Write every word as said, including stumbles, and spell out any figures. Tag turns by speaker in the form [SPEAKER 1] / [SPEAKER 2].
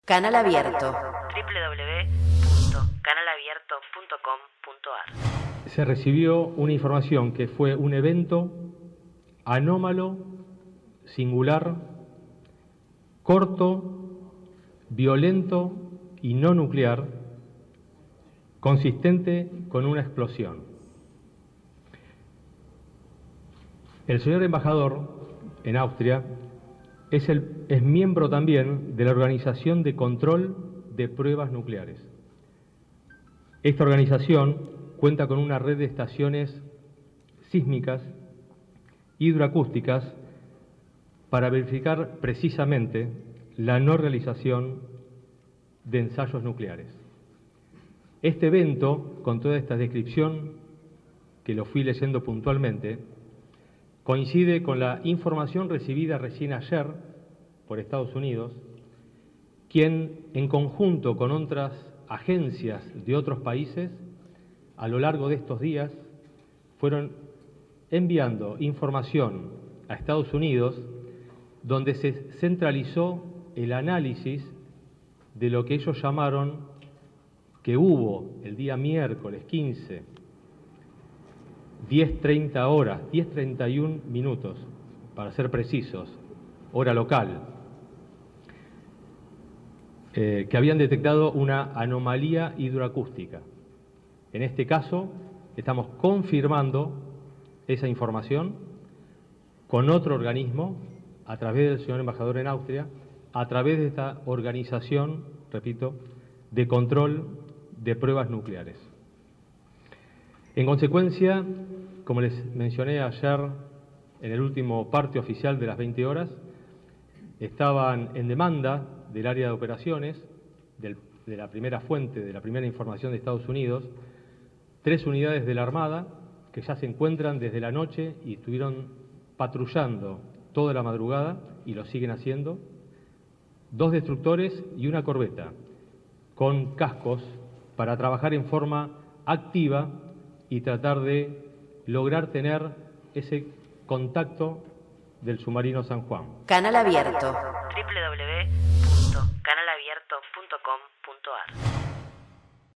[SPEAKER 1] Canal Abierto.
[SPEAKER 2] doble u doble u doble u punto canal abierto punto com punto a r.
[SPEAKER 3] Se recibió una información que fue un evento anómalo, singular, corto, violento y no nuclear, consistente con una explosión. El señor embajador en Austria es, el, es miembro también de la Organización de Control de Pruebas Nucleares. Esta organización cuenta con una red de estaciones sísmicas, hidroacústicas, para verificar precisamente la no realización de ensayos nucleares. Este evento, con toda esta descripción, que lo fui leyendo puntualmente, coincide con la información recibida recién ayer por Estados Unidos, quien, en conjunto con otras agencias de otros países, a lo largo de estos días, fueron enviando información a Estados Unidos, donde se centralizó el análisis de lo que ellos llamaron que hubo el día miércoles quince, diez treinta horas, diez treinta y un minutos, para ser precisos, hora local, eh, que habían detectado una anomalía hidroacústica. En este caso, estamos confirmando esa información con otro organismo, a través del señor embajador en Austria, a través de esta organización, repito, de control de pruebas nucleares. En consecuencia, como les mencioné ayer en el último parte oficial de las veinte horas, estaban en demanda del área de operaciones, del, de la primera fuente, de la primera información de Estados Unidos, tres unidades de la Armada que ya se encuentran desde la noche y estuvieron patrullando toda la madrugada y lo siguen haciendo, dos destructores y una corbeta con cascos para trabajar en forma activa y tratar de lograr tener ese contacto del submarino San Juan.
[SPEAKER 1] Canal Abierto.
[SPEAKER 2] doble u doble u doble u